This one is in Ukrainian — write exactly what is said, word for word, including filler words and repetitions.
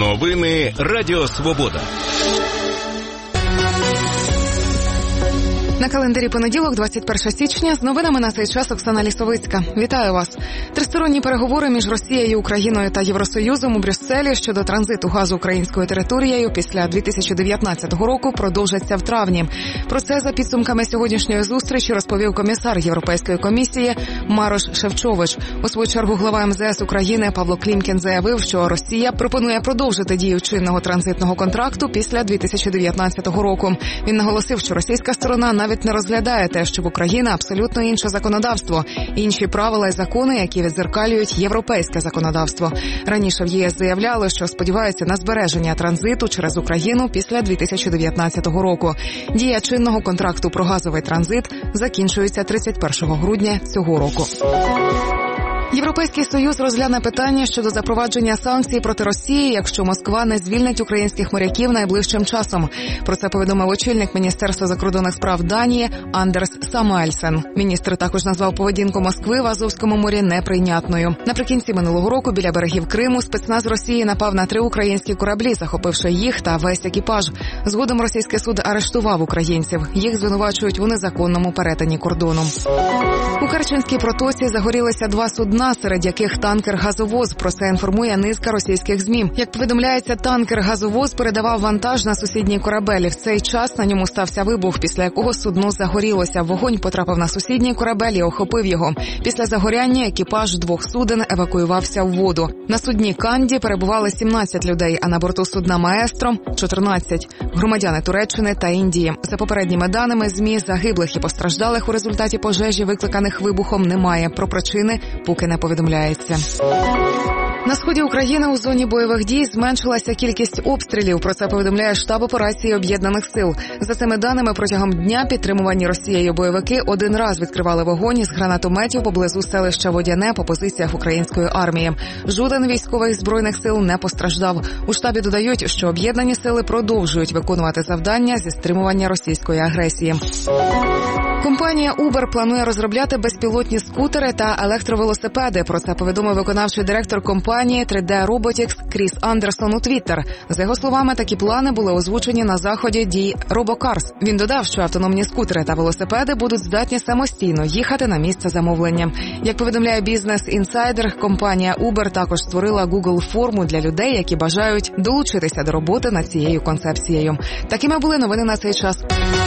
Новини Радіо Свобода. На календарі понеділок, двадцять перше січня, з новинами на цей час Оксана Лісовицька. Вітаю вас. Тристоронні переговори між Росією, Україною та Євросоюзом у Брюсселі щодо транзиту газу українською територією після дві тисячі дев'ятнадцятого року продовжаться в травні. Про це за підсумками сьогоднішньої зустрічі розповів комісар Європейської комісії Марош Шефчович. У свою чергу глава ем зе ес України Павло Клімкін заявив, що Росія пропонує продовжити дію чинного транзитного контракту після дві тисячі дев'ятнадцятого року. Він наголосив, що російська сторона навіть не розглядає те, що в Україні абсолютно інше законодавство, інші правила і закони, які віддзеркалюють європейське законодавство. Раніше в ЄС заявляли, що сподіваються на збереження транзиту через Україну після дві тисячі дев'ятнадцятого року. Дія чинного контракту про газовий транзит закінчується тридцять першого грудня цього року. Європейський Союз розгляне питання щодо запровадження санкцій проти Росії, якщо Москва не звільнить українських моряків найближчим часом. Про це повідомив очільник Міністерства закордонних справ Данії Андерс Самуельсен. Міністр також назвав поведінку Москви в Азовському морі неприйнятною. Наприкінці минулого року біля берегів Криму спецназ Росії напав на три українські кораблі, захопивши їх та весь екіпаж. Згодом російський суд арештував українців. Їх звинувачують у незаконному перетині кордону. У Керченській протоці загорілися два судна, серед яких танкер-газовоз. Про це інформує низка російських ЗМІ. Як повідомляється, танкер-газовоз передавав вантаж на сусідній корабель. В цей час на ньому стався вибух, після якого судно загорілося. Вогонь потрапив на сусідній корабель і охопив його. Після загоряння екіпаж двох суден евакуювався в воду. На судні «Канді» перебували сімнадцять людей, а на борту судна «Маестро» – чотирнадцять. Громадяни Туреччини та Індії. За попередніми даними ЗМІ, загиблих і постраждалих у результаті пожежі, викликаних вибухом, немає. Про причини поки не повідомляється. На сході України у зоні бойових дій зменшилася кількість обстрілів. Про це повідомляє штаб операції Об'єднаних сил. За цими даними, протягом дня підтримувані Росією бойовики один раз відкривали вогонь із гранатометів поблизу селища Водяне по позиціях української армії. Жоден військовий збройних сил не постраждав. У штабі додають, що об'єднані сили продовжують виконувати завдання зі стримування російської агресії. Компанія Uber планує розробляти безпілотні скутери та електровелосипеди. Про це повідомив виконавчий директор компанії три де Robotics Кріс Андерсон у Твіттер. За його словами, такі плани були озвучені на заході дій RoboCars. Він додав, що автономні скутери та велосипеди будуть здатні самостійно їхати на місце замовлення. Як повідомляє Business Insider, компанія Uber також створила Google-форму для людей, які бажають долучитися до роботи над цією концепцією. Такими були новини на цей час.